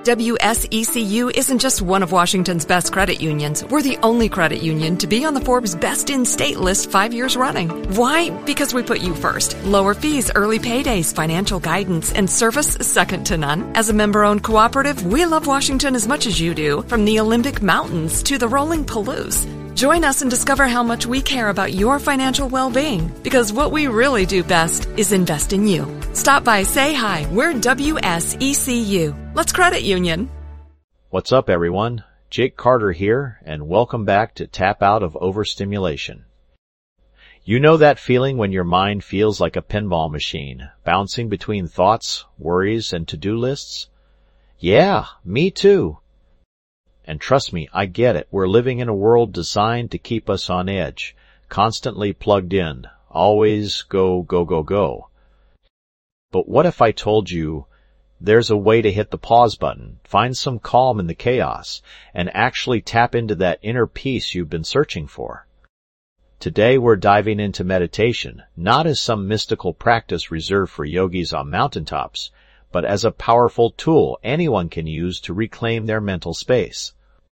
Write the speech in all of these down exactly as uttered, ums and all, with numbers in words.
W S E C U isn't just one of Washington's best credit unions. We're the only credit union to be on the Forbes Best in State list five years running. Why? Because we put you first. Lower fees, early paydays, financial guidance, and service second to none. As a member-owned cooperative, we love Washington as much as you do, from the Olympic Mountains to the rolling Palouse. Join us and discover how much we care about your financial well-being, because what we really do best is invest in you. Stop by, say hi. We're W S E C U. Let's credit union. What's up, everyone? Jake Carter here, and welcome back to Tap Out of Overstimulation. You know that feeling when your mind feels like a pinball machine, bouncing between thoughts, worries, and to-do lists? Yeah, me too. And trust me, I get it. We're living in a world designed to keep us on edge, constantly plugged in, always go, go, go, go. But what if I told you there's a way to hit the pause button, find some calm in the chaos, and actually tap into that inner peace you've been searching for? Today we're diving into meditation, not as some mystical practice reserved for yogis on mountaintops, but as a powerful tool anyone can use to reclaim their mental space.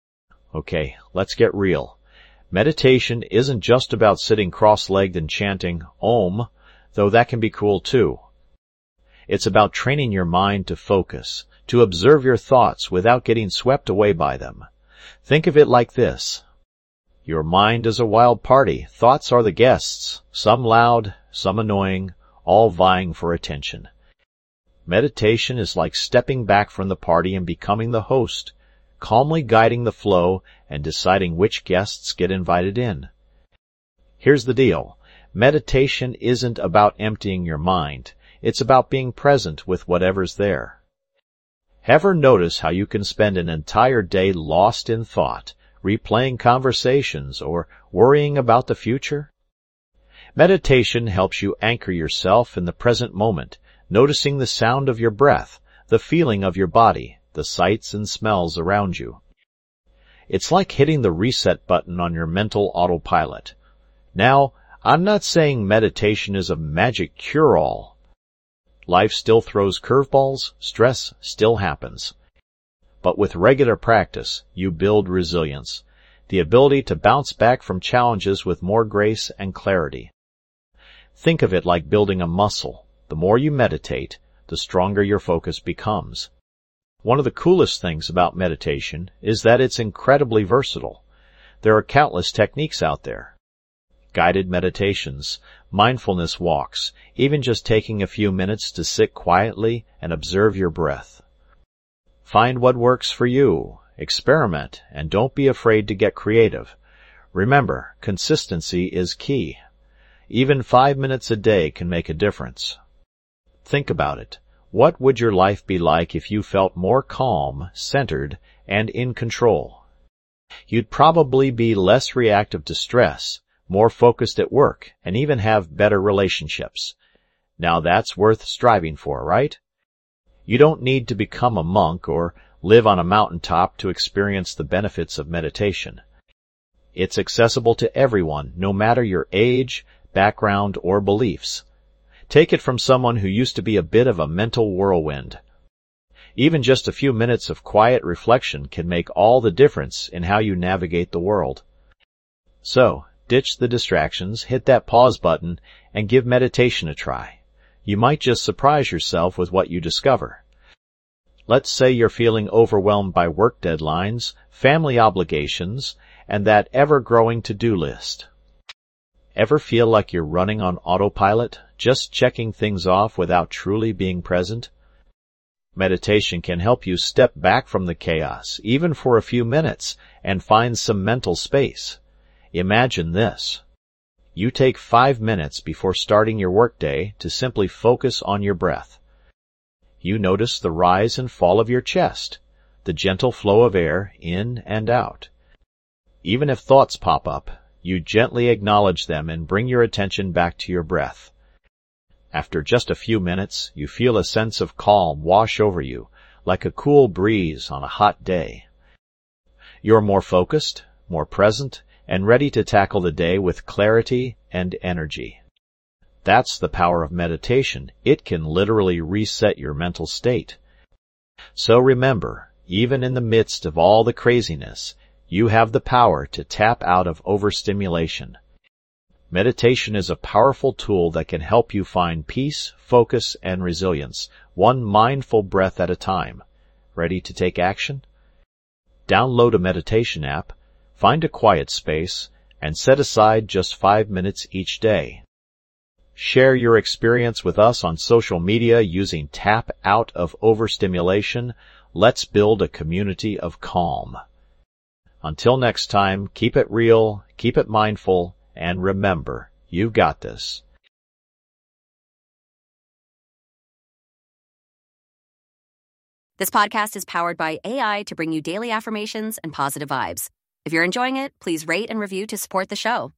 Okay, let's get real. Meditation isn't just about sitting cross-legged and chanting Om, though that can be cool too. It's about training your mind to focus, to observe your thoughts without getting swept away by them. Think of it like this. Your mind is a wild party. Thoughts are the guests, some loud, some annoying, all vying for attention. Meditation is like stepping back from the party and becoming the host, calmly guiding the flow and deciding which guests get invited in. Here's the deal. Meditation isn't about emptying your mind. It's about being present with whatever's there. Ever notice how you can spend an entire day lost in thought, replaying conversations, or worrying about the future? Meditation helps you anchor yourself in the present moment, noticing the sound of your breath, the feeling of your body, the sights and smells around you. It's like hitting the reset button on your mental autopilot. Now, I'm not saying meditation is a magic cure-all. Life still throws curveballs, stress still happens. But with regular practice, you build resilience, the ability to bounce back from challenges with more grace and clarity. Think of it like building a muscle. The more you meditate, the stronger your focus becomes. One of the coolest things about meditation is that it's incredibly versatile. There are countless techniques out there. Guided meditations, mindfulness walks, even just taking a few minutes to sit quietly and observe your breath. Find what works for you, experiment, and don't be afraid to get creative. Remember, consistency is key. Even five minutes a day can make a difference. Think about it. What would your life be like if you felt more calm, centered, and in control? You'd probably be less reactive to stress, more focused at work, and even have better relationships. Now that's worth striving for, right? You don't need to become a monk or live on a mountaintop to experience the benefits of meditation. It's accessible to everyone, no matter your age, background, or beliefs. Take it from someone who used to be a bit of a mental whirlwind. Even just a few minutes of quiet reflection can make all the difference in how you navigate the world. So, ditch the distractions, hit that pause button, and give meditation a try. You might just surprise yourself with what you discover. Let's say you're feeling overwhelmed by work deadlines, family obligations, and that ever-growing to-do list. Ever feel like you're running on autopilot, just checking things off without truly being present? Meditation can help you step back from the chaos, even for a few minutes, and find some mental space. Imagine this. You take five minutes before starting your workday to simply focus on your breath. You notice the rise and fall of your chest, the gentle flow of air in and out. Even if thoughts pop up, you gently acknowledge them and bring your attention back to your breath. After just a few minutes, you feel a sense of calm wash over you, like a cool breeze on a hot day. You're more focused, more present, and ready to tackle the day with clarity and energy. That's the power of meditation. It can literally reset your mental state. So remember, Even in the midst of all the craziness, you have the power to tap out of overstimulation. Meditation is a powerful tool that can help you find peace, focus, and resilience, one mindful breath at a time. Ready to take action? Download a meditation app, find a quiet space, and set aside just five minutes each day. Share your experience with us on social media using Tap Out of Overstimulation. Let's build a community of calm. Until next time, keep it real, keep it mindful, and remember, you've got this. This podcast is powered by A I to bring you daily affirmations and positive vibes. If you're enjoying it, please rate and review to support the show.